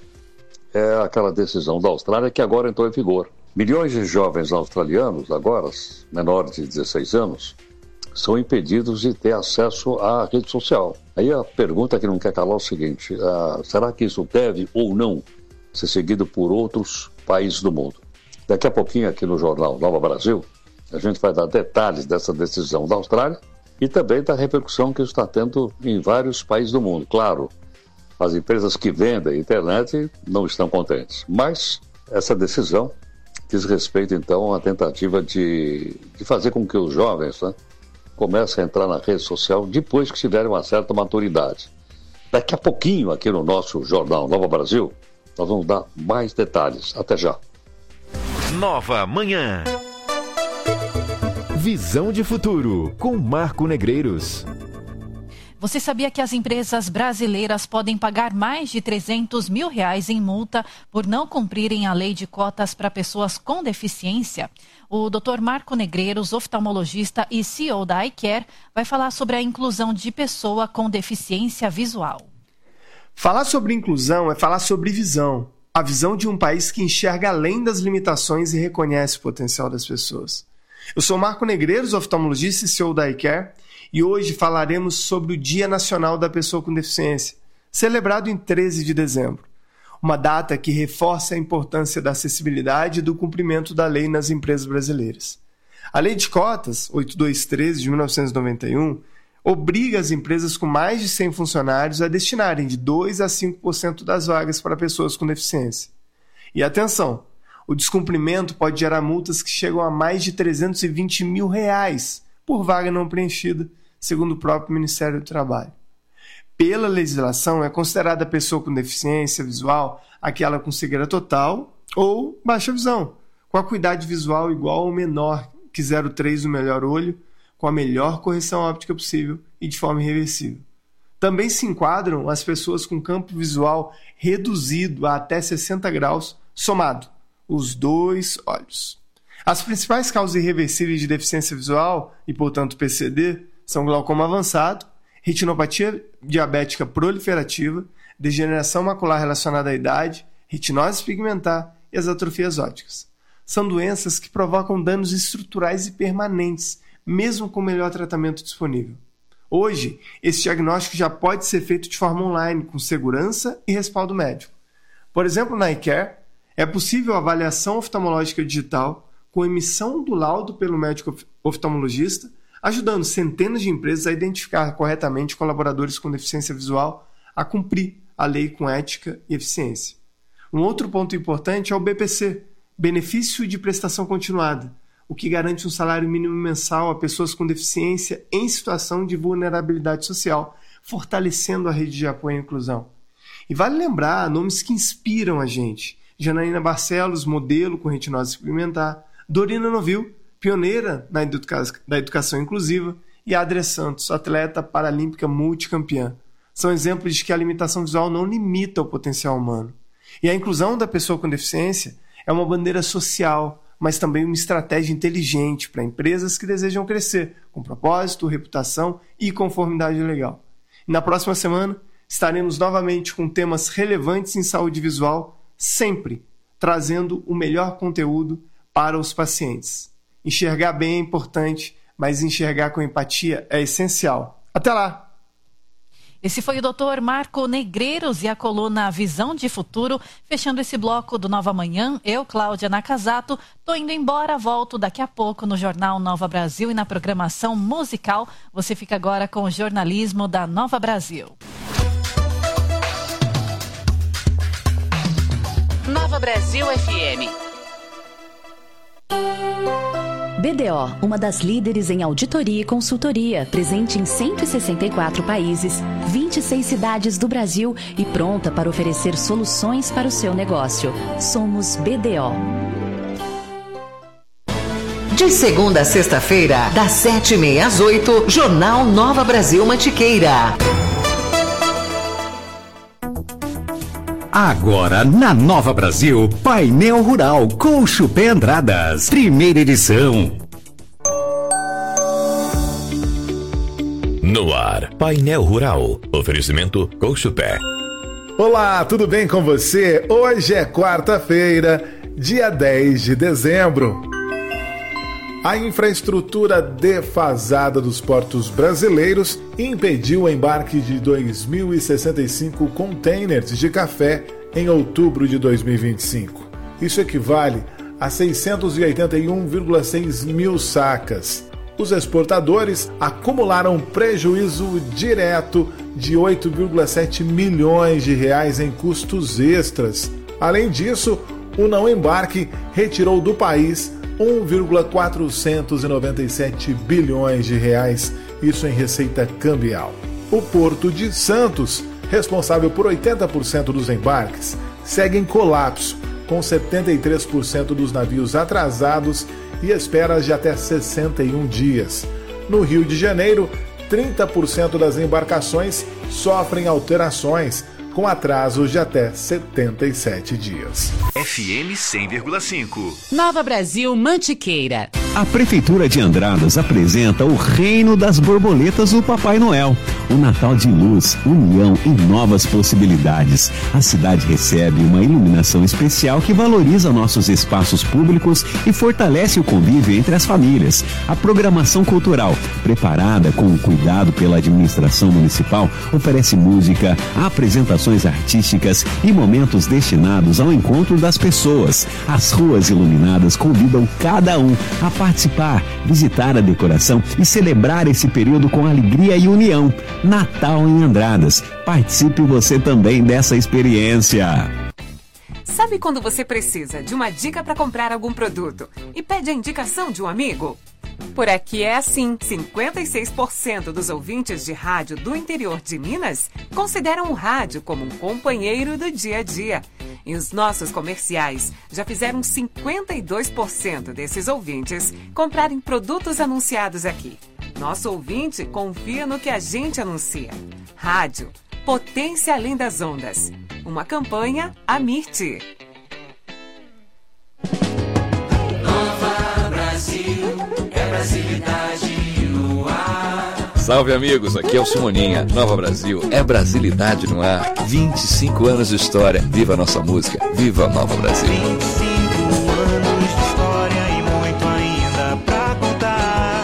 Speaker 5: é aquela decisão da Austrália que agora entrou em vigor. Milhões de jovens australianos, agora menores de dezesseis anos, são impedidos de ter acesso à rede social. Aí a pergunta que não quer calar é o seguinte, ah, será que isso deve ou não ser seguido por outros países do mundo? Daqui a pouquinho aqui no Jornal Nova Brasil, a gente vai dar detalhes dessa decisão da Austrália e também da repercussão que isso está tendo em vários países do mundo. Claro, as empresas que vendem internet não estão contentes, mas essa decisão diz respeito então à tentativa de, de fazer com que os jovens, né, comecem a entrar na rede social depois que tiverem uma certa maturidade. Daqui a pouquinho aqui no nosso Jornal Nova Brasil, nós vamos dar mais detalhes. Até já.
Speaker 14: Nova Manhã. Visão de futuro com Marco Negreiros.
Speaker 2: Você sabia que as empresas brasileiras podem pagar mais de trezentos mil reais em multa por não cumprirem a lei de cotas para pessoas com deficiência? O doutor Marco Negreiros, oftalmologista e C E O da iCare, vai falar sobre a inclusão de pessoa com deficiência visual.
Speaker 18: Falar sobre inclusão é falar sobre visão. A visão de um país que enxerga além das limitações e reconhece o potencial das pessoas. Eu sou Marco Negreiros, oftalmologista e C E O da iCare, e hoje falaremos sobre o Dia Nacional da Pessoa com Deficiência, celebrado em treze de dezembro. Uma data que reforça a importância da acessibilidade e do cumprimento da lei nas empresas brasileiras. A Lei de Cotas, oito mil duzentos e treze, de mil novecentos e noventa e um, obriga as empresas com mais de cem funcionários a destinarem de dois a cinco por cento das vagas para pessoas com deficiência. E atenção, o descumprimento pode gerar multas que chegam a mais de trezentos e vinte mil reais por vaga não preenchida, segundo o próprio Ministério do Trabalho. Pela legislação, é considerada a pessoa com deficiência visual aquela com cegueira total ou baixa visão, com acuidade visual igual ou menor que zero vírgula três do melhor olho, com a melhor correção óptica possível e de forma irreversível. Também se enquadram as pessoas com campo visual reduzido a até sessenta graus, somado, os dois olhos. As principais causas irreversíveis de deficiência visual, e portanto P C D, são glaucoma avançado, retinopatia diabética proliferativa, degeneração macular relacionada à idade, retinose pigmentar e as atrofias ópticas. São doenças que provocam danos estruturais e permanentes, mesmo com o melhor tratamento disponível. Hoje, esse diagnóstico já pode ser feito de forma online, com segurança e respaldo médico. Por exemplo, na iCare, é possível a avaliação oftalmológica digital com emissão do laudo pelo médico oftalmologista, ajudando centenas de empresas a identificar corretamente colaboradores com deficiência visual a cumprir a lei com ética e eficiência. Um outro ponto importante é o B P C, Benefício de Prestação Continuada, o que garante um salário mínimo mensal a pessoas com deficiência em situação de vulnerabilidade social, fortalecendo a rede de apoio à inclusão. E vale lembrar nomes que inspiram a gente. Janaína Barcelos, modelo com retinose pigmentar, Dorina Novil, pioneira na educa- da educação inclusiva, e Adria Santos, atleta paralímpica multicampeã. São exemplos de que a limitação visual não limita o potencial humano. E a inclusão da pessoa com deficiência é uma bandeira social, mas também uma estratégia inteligente para empresas que desejam crescer, com propósito, reputação e conformidade legal. E na próxima semana, estaremos novamente com temas relevantes em saúde visual, sempre trazendo o melhor conteúdo para os pacientes. Enxergar bem é importante, mas enxergar com empatia é essencial. Até lá!
Speaker 2: Esse foi o doutor Marco Negreiros e a coluna Visão de Futuro. Fechando esse bloco do Nova Manhã, eu, Cláudia Nakazato, tô indo embora, volto daqui a pouco no Jornal Nova Brasil e na programação musical. Você fica agora com o jornalismo da Nova Brasil.
Speaker 3: Nova Brasil F M.
Speaker 19: B D O, uma das líderes em auditoria e consultoria, presente em cento e sessenta e quatro países, vinte e seis cidades do Brasil e pronta para oferecer soluções para o seu negócio. Somos B D O.
Speaker 9: De segunda a sexta-feira, das sete e meia às oito, Jornal Nova Brasil Mantiqueira.
Speaker 20: Agora, na Nova Brasil, Painel Rural com Chupé Andradas, primeira edição.
Speaker 21: No ar, Painel Rural, oferecimento Colchupé.
Speaker 22: Olá, tudo bem com você? Hoje é quarta-feira, dia dez de dezembro. A infraestrutura defasada dos portos brasileiros impediu o embarque de dois mil e sessenta e cinco containers de café em outubro de dois mil e vinte e cinco. Isso equivale a seiscentos e oitenta e um vírgula seis mil sacas. Os exportadores acumularam prejuízo direto de oito vírgula sete milhões de reais em custos extras. Além disso, o não embarque retirou do país um vírgula quatrocentos e noventa e sete bilhões de reais, isso em receita cambial. O Porto de Santos, responsável por oitenta por cento dos embarques, segue em colapso, com setenta e três por cento dos navios atrasados e esperas de até sessenta e um dias. No Rio de Janeiro, trinta por cento das embarcações sofrem alterações, com atrasos de até setenta e sete dias.
Speaker 14: F M cem vírgula cinco.
Speaker 3: Nova Brasil Mantiqueira.
Speaker 20: A Prefeitura de Andradas apresenta o Reino das Borboletas do Papai Noel. O Natal de luz, união e novas possibilidades. A cidade recebe uma iluminação especial que valoriza nossos espaços públicos e fortalece o convívio entre as famílias. A programação cultural, preparada com cuidado pela administração municipal, oferece música, apresentações artísticas e momentos destinados ao encontro das pessoas. As ruas iluminadas convidam cada um a participar, visitar a decoração e celebrar esse período com alegria e união. Natal em Andradas. Participe você também dessa experiência.
Speaker 11: Sabe quando você precisa de uma dica para comprar algum produto e pede a indicação de um amigo? Por aqui é assim, cinquenta e seis por cento dos ouvintes de rádio do interior de Minas consideram o rádio como um companheiro do dia a dia. E os nossos comerciais já fizeram cinquenta e dois por cento desses ouvintes comprarem produtos anunciados aqui. Nosso ouvinte confia no que a gente anuncia. Rádio, potência além das ondas. Uma campanha Amirte.
Speaker 7: Nova Brasil, é brasilidade no ar.
Speaker 8: Salve, amigos, aqui é o Simoninha. Nova Brasil é brasilidade no ar. vinte e cinco anos de história. Viva a nossa música. Viva a Nova Brasil.
Speaker 1: vinte e cinco anos de história e muito ainda pra contar.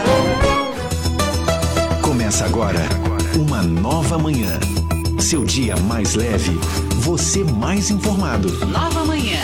Speaker 4: Começa agora uma nova manhã. Seu dia mais leve, você mais informado.
Speaker 3: Nova Manhã.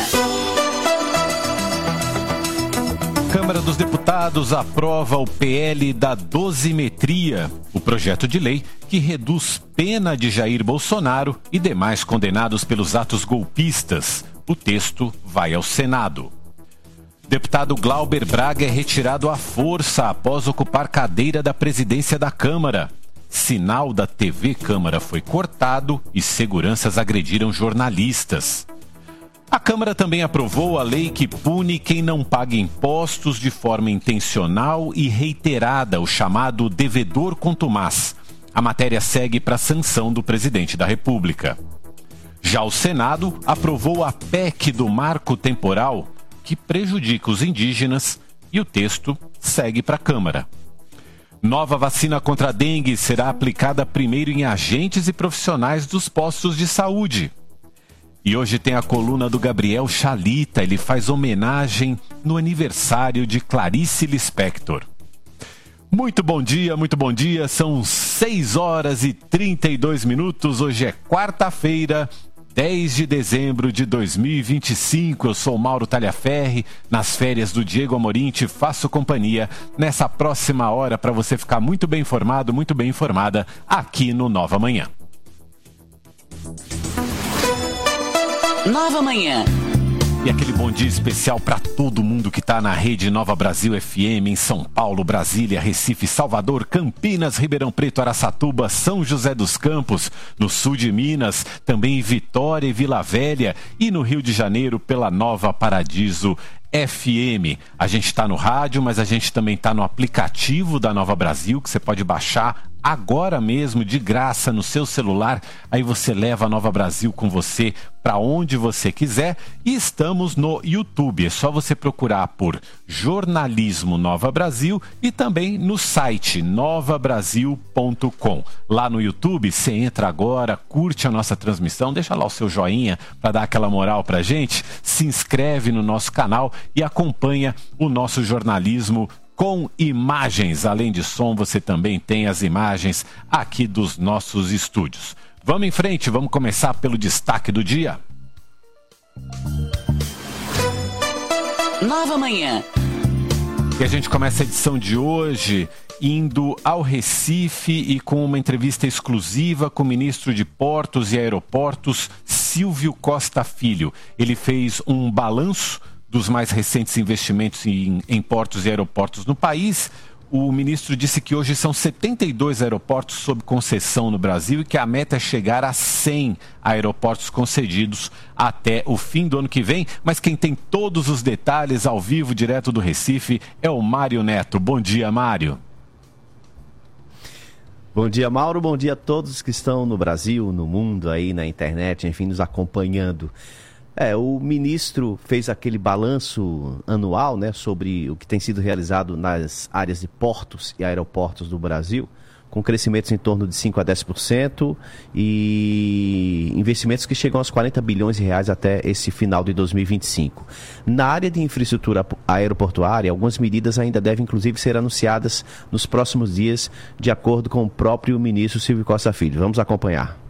Speaker 10: Câmara dos Deputados aprova o P L da dosimetria, o projeto de lei que reduz pena de Jair Bolsonaro e demais condenados pelos atos golpistas. O texto vai ao Senado. Deputado Glauber Braga é retirado à força após ocupar cadeira da presidência da Câmara. Sinal da T V Câmara foi cortado e seguranças agrediram jornalistas. A Câmara também aprovou a lei que pune quem não paga impostos de forma intencional e reiterada, o chamado devedor contumaz. A matéria segue para a sanção do presidente da República. Já o Senado aprovou a P E C do marco temporal, que prejudica os indígenas, e o texto segue para a Câmara. Nova vacina contra a dengue será aplicada primeiro em agentes e profissionais dos postos de saúde. E hoje tem a coluna do Gabriel Chalita, ele faz homenagem no aniversário de Clarice Lispector. Muito bom dia, muito bom dia, são seis horas e trinta e dois minutos, hoje é quarta-feira, dez de dezembro de dois mil e vinte e cinco, eu sou Mauro Talhaferri, nas férias do Diego Amorim, te faço companhia nessa próxima hora para você ficar muito bem informado, muito bem informada aqui no Nova Manhã.
Speaker 3: Nova Manhã.
Speaker 10: E aquele bom dia especial para todo mundo que está na rede Nova Brasil F M em São Paulo, Brasília, Recife, Salvador, Campinas, Ribeirão Preto, Araçatuba, São José dos Campos, no sul de Minas, também em Vitória e Vila Velha e no Rio de Janeiro pela Nova Paradiso F M. A gente está no rádio, mas a gente também está no aplicativo da Nova Brasil, que você pode baixar agora mesmo, de graça, no seu celular. Aí você leva a Nova Brasil com você para onde você quiser. E estamos no YouTube. É só você procurar por Jornalismo Nova Brasil e também no site nova brasil ponto com. Lá no YouTube, você entra agora, curte a nossa transmissão, deixa lá o seu joinha para dar aquela moral pra gente, se inscreve no nosso canal e acompanha o nosso jornalismo com imagens. Além de som, você também tem as imagens aqui dos nossos estúdios. Vamos em frente, vamos começar pelo destaque do dia.
Speaker 3: Nova Manhã.
Speaker 10: E a gente começa a edição de hoje indo ao Recife e com uma entrevista exclusiva com o ministro de Portos e Aeroportos, Silvio Costa Filho. Ele fez um balanço dos mais recentes investimentos em, em portos e aeroportos no país. O ministro disse que hoje são setenta e dois aeroportos sob concessão no Brasil e que a meta é chegar a cem aeroportos concedidos até o fim do ano que vem. Mas quem tem todos os detalhes ao vivo, direto do Recife, é o Mário Neto. Bom dia, Mário.
Speaker 23: Bom dia, Mauro. Bom dia a todos que estão no Brasil, no mundo, aí na internet, enfim, nos acompanhando. É, o ministro fez aquele balanço anual, né, sobre o que tem sido realizado nas áreas de portos e aeroportos do Brasil, com crescimentos em torno de cinco a dez por cento e investimentos que chegam aos quarenta bilhões de reais até esse final de dois mil e vinte e cinco. Na área de infraestrutura aeroportuária, algumas medidas ainda devem inclusive ser anunciadas nos próximos dias, de acordo com o próprio ministro Silvio Costa Filho. Vamos acompanhar.